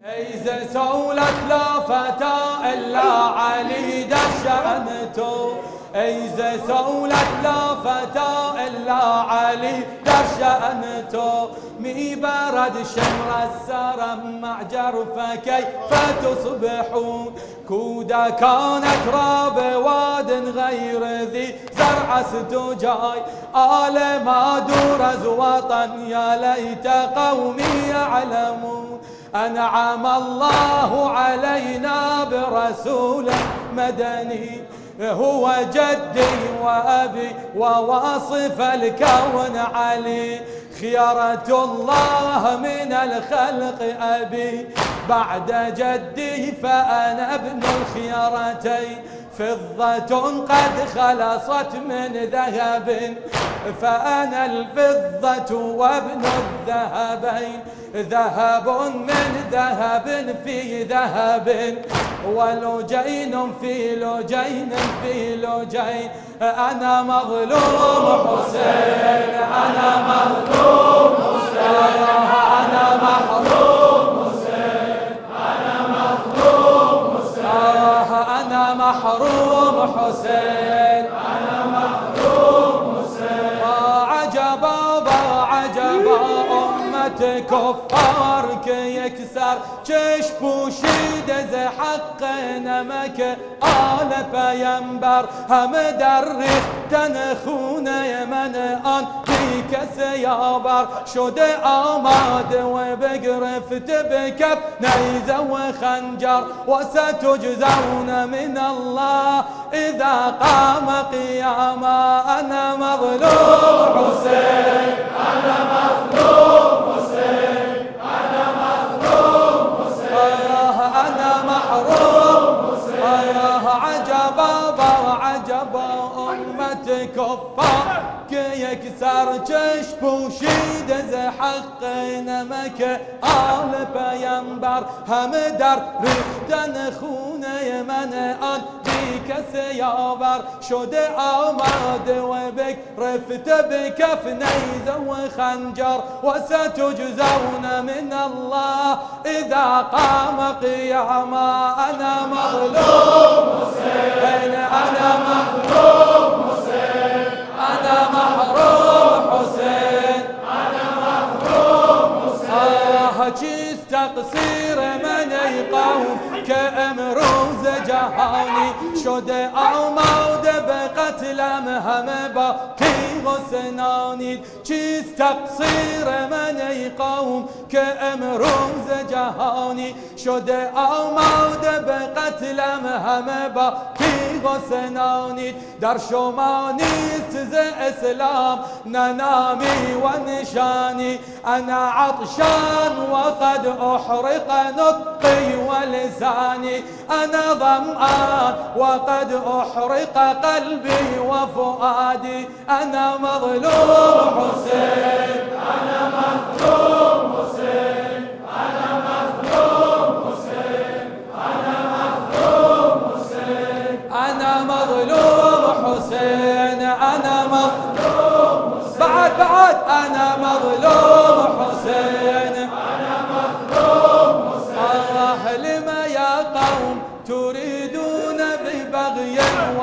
إذا سولت لا فتى إلا علي دشأنته، إذا سولت لا فتى إلا علي دشأنته، مي برد شمر السرم مع جرفه كيف تصبحون، كودا كانت راب واد غير ذي زرع ستجاي، آل ما درز وطن يا ليت قومي يعلمون، أنعم الله علينا برسول مدني هو جدي وأبي وواصف الكون علي، خيرة الله من الخلق أبي بعد جدي فأنا ابن الخيرتين، فضة قد خلصت من ذهب فأنا الفضة وابن الذهبين، ذهب من ذهب في ذهب ولجين في لجين في لجين، أنا مظلوم حسين أنا مظلوم حسين أنا محروم حسين أنا مظلوم حسين أنا محروم حسين أنا محروم حسين، عجبا عجبا أمة كفار يكسر چش پوشید ز حق نمک آل پیمبر، همه در ریختن خونه من آن بی کس یاور، شده آماده و بگرفت به کف نیزه و خنجر، و ستجزون من الله اذا قام قیاما، انا مظلوم حسین انا مظلوم حسین انا مظلوم حسین انا محروم حسین، عجبا عجبا امت کفار که یک سر چش پوشید ز حق نمک آل پیمبر، همه در ریختن خونه من آن بی کس یاور، شده آماده و بگرفت به کف نیزه و خنجر، و ستجزون من الله اذا قام قیاما، انا مظلوم حسین انا مظلوم حسین انا محروم حسین انا محروم حسین، چیست تقصیر من ای قوم که امروز جهانی شده آماده به قتلم همه با تیغ و سنانید، چیست تقصیر من ای قوم که امروز جهانی شده آماده به قتلم همه با تیغ و سنانید، در شما نیست ز اسلام نه نامی و نشانی، انا عطشان وقد احرق نطقي ولساني، انا ظمآن وقد احرق قلبي وفؤادي، انا مظلوم حسين انا مظلوم حسين انا مظلوم حسين انا مظلوم حسين انا مظلوم حسين انا مظلوم حسين، بعد انا مظلوم حسين انا مظلوم حسين، لما يا قوم تريدون ببغي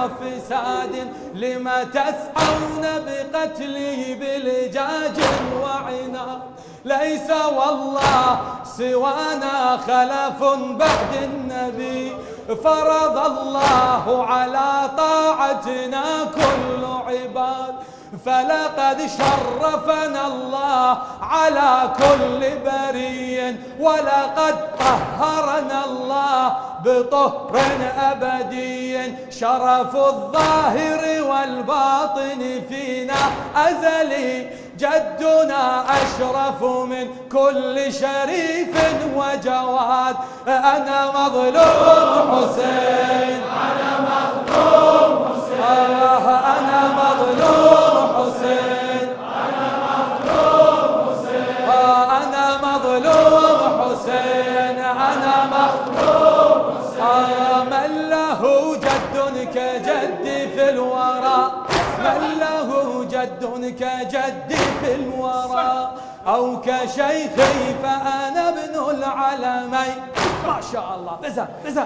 وفساد، لما تسعون بقتله بلجاج وعناد، ليس والله سوانا خلف بعد النبي، فرض الله على طاعتنا كل عباد، فلقد شرفنا الله على كل بري، ولقد طهرنا الله بطهر أبدي، شرف الظاهر والباطن فينا أزلي، جدنا أشرف من كل شريف وجواد، أنا مظلوم حسين أنا مظلوم حسين أنا مظلوم حسين أنا مظلوم حسين أنا مظلوم حسين أنا مظلوم حسين، من له جد كجدي في الورى، من له جد جد كجدي في الورى أو كشيخي فأنا ابن العلمين. ما شاء الله. بزن بزن.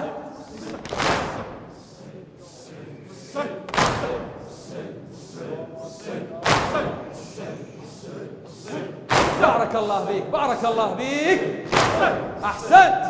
بارك الله فيك بارك الله فيك. أحسنت.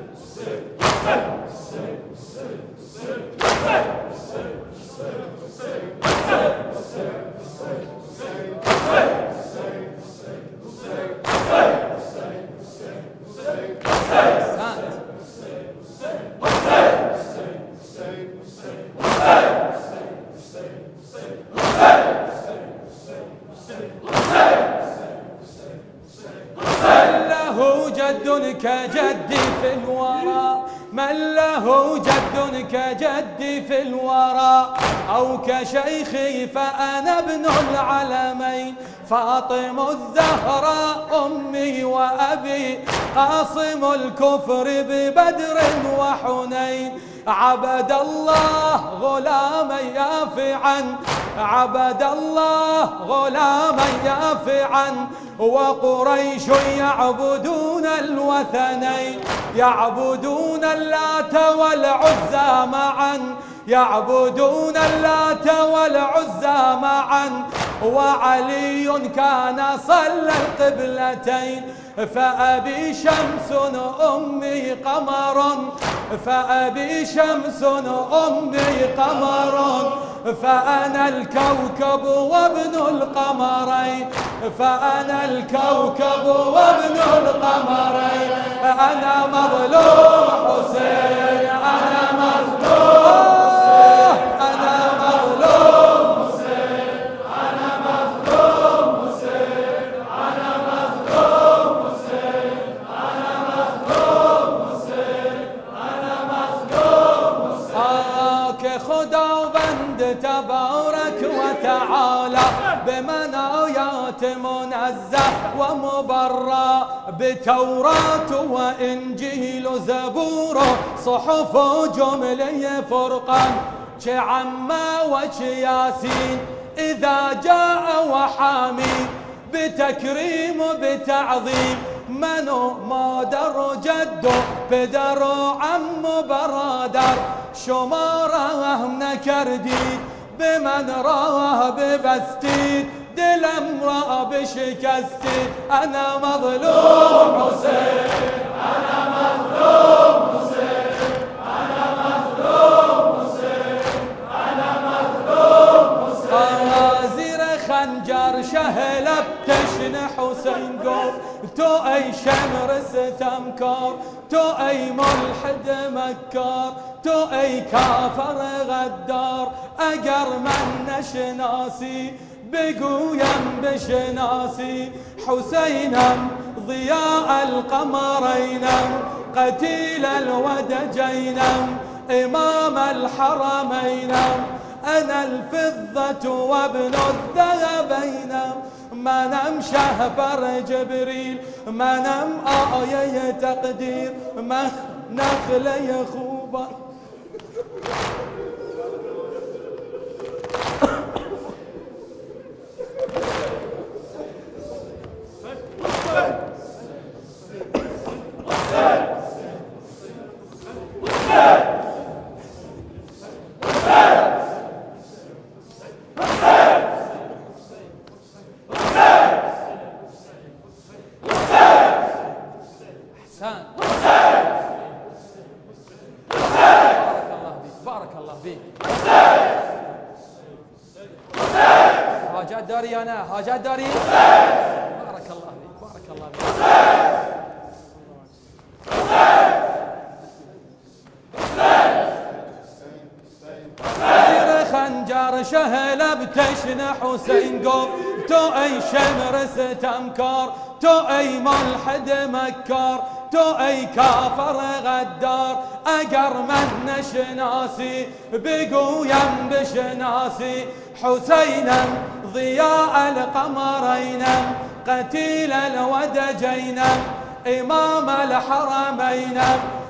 كجدي في الورى من له جد كجدي في الورى أو كشيخي فأنا ابن العلمين. فاطم الزهراء أمي وأبي قاصم الكفر ببدر وحنين. عبد الله غلاما يافعا عبد الله غلاما يافعا وقريش يعبدون الوثنين. يعبدون اللات والعزى معا يعبدون اللات والعزى معا وعلي كان صلى القبلتين. فأبي شمس أمي قمر فأبي شمس أمي قمر فأنا الكوكب وابن القمرين. فأنا الكوكب وابن القمرين. أنا مظلوم حسين أنا مظلوم أنا مظلوم حسين أنا مظلوم حسين أنا مظلوم حسين أنا مظلوم حسين أنا مظلوم حسين. كخداوند تبارك وتعالى بمنايات منزه ومبرى بتوراة وإنجيل زبور صحف جملي فرقان شعما وشياسين. إذا جاء وحامي بتكريم بتعظيم منو ما در جدو بدر عم برادر شماره نكردي بمن راه ببستي دلم راه بشكستي. أنا مظلوم حسين أنا مظلوم حسين أنا مظلوم حسين أنا مظلوم حسين. غازر خنجر شهلب تشن حسين قوم تو أي شمر ستمكار تو أي ملحد مكار تو أي كافر غدار. أجر من نشناسي بقويم بشناسي حسينم ضياء القمرينم قتيل الودجينم إمام الحرمينم. أنا الفضة وابن الذهبينم ما نم شهبر جبريل ما نم آية تقدير مخ نخلي خوبر. بارك الله فيك. حاجات داري أنا حاجات داري. بارك الله فيك بارك الله فيك. خنجر شهل بتشن حسين قوم تو أي شمر ستمكار تو أي ملحد مكار تو أي كافر غدار. أجر من نشناسي بقويم بشناسي حسينم ضياء القمرينم قتيل الودجينم إمام الحرمينم.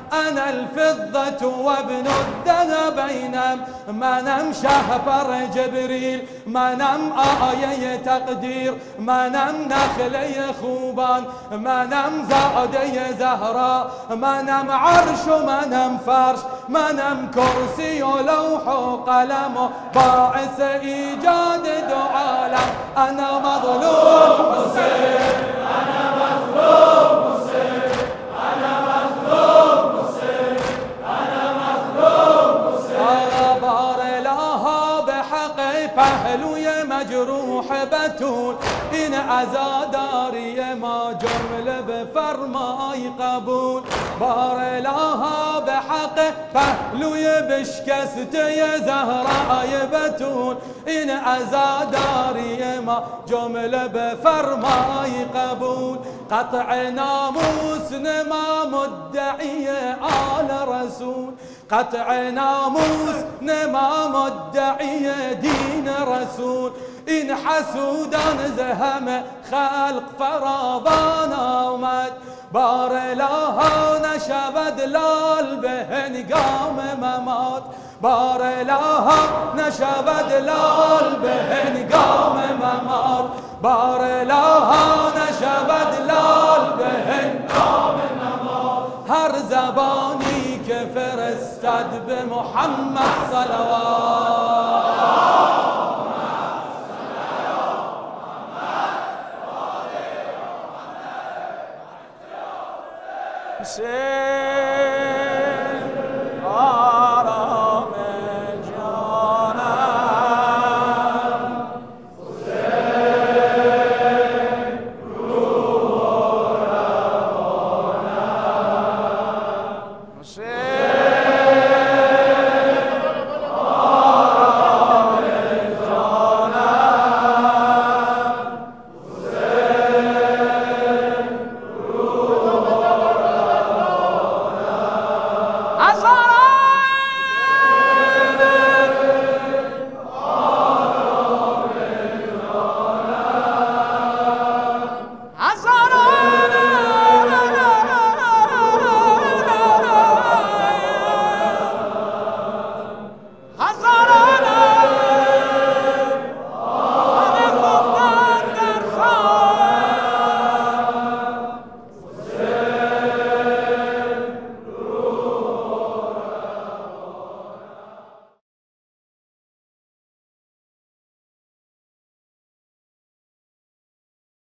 أنا الفضة وابن الذهبين منم شهبر جبريل منم آية تقدير منم نخلي خوبان منم زادي زهراء منم عرش منم فرش منم كرسي ولوح وقلم باعث إيجاد دو عالم أنا مظلوم حسين أنا مظلوم حسين أنا مظلوم حسين أنا مظلوم حسين بار لها بحق پهلوی مجروح بتول این عزاداری ما جمله بفرمای قبول بار لها بحق پهلوی بشکسته زهرای بتول این عزاداری ما جمله بفرمای قبول قطع ناموس نما مدعی آل رسول قطع ناموس نما مدعی دین رسول این حسودان زهم خلق فراوان آمد بار لها نشود لال به هنگام ممات بار لها نشود لال به هنگام ممات بار لها نشود لال به هنگام ممات هر زبانی که فرستد به محمد صلوات